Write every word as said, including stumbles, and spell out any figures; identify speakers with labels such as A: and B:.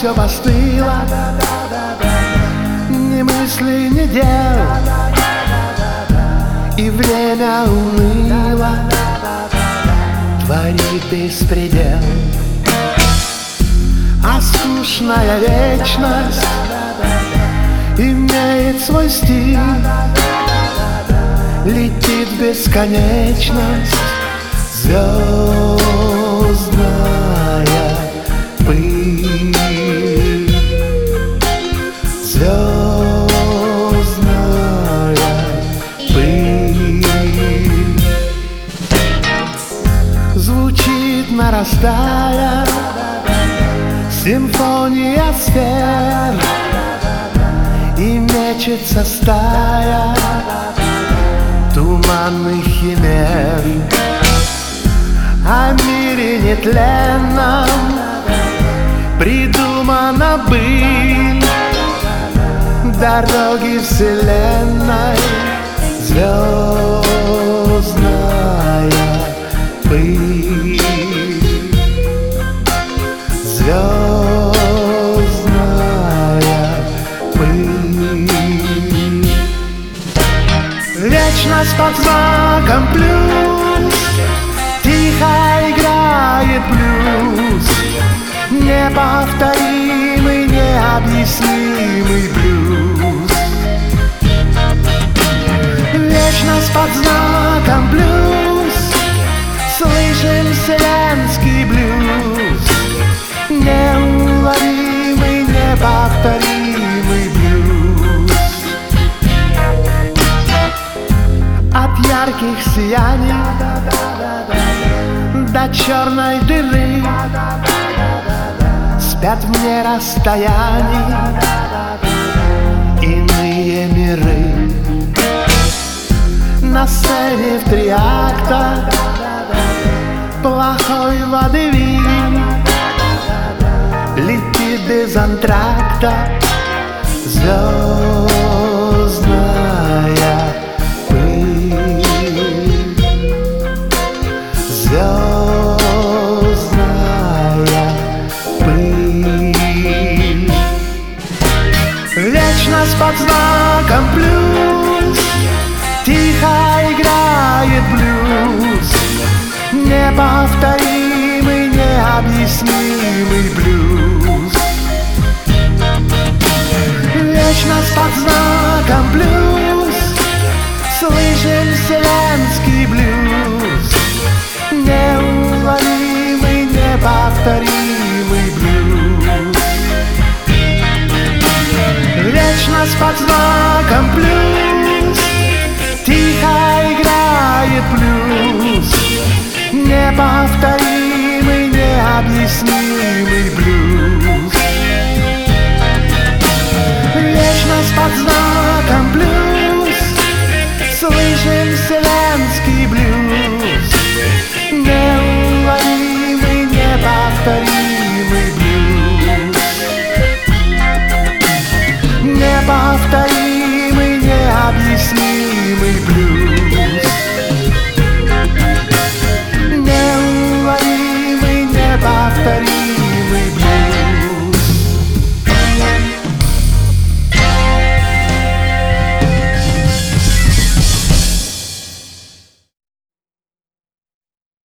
A: все постыло, ни мысли, ни дел, и время уныло творит беспредел. А скучная вечность имеет свой стиль, летит в бесконечность звездная пыль, звездная пыль. Звучит, нарастая, симфония сфер, и мечется стая туманных химер. О мире нетленном придумана быль, дороги вселенной звездная пыль, звездная пыль. Вечность под знаком плюс, тихо играет блюз, неповторимый, необъяснимый блюз. Вечность под знаком плюс, слышим вселенский блюз, неуловимый, неповторимый блюз. От ярких сияний до черной дыры спят вне расстояний иные миры. На сцене в три акта плохой водевиль, летит без антракта звездная пыль, звездная пыль. Вечность под знаком плюс, тихо играет блюз, неповторимый, необъяснимый блюз. Вечность под знаком плюс, слышим вселенский блюз, неуловимый, неповторимый блюз. Вечность под знаком плюс, тихо играет блюз, неповторимый,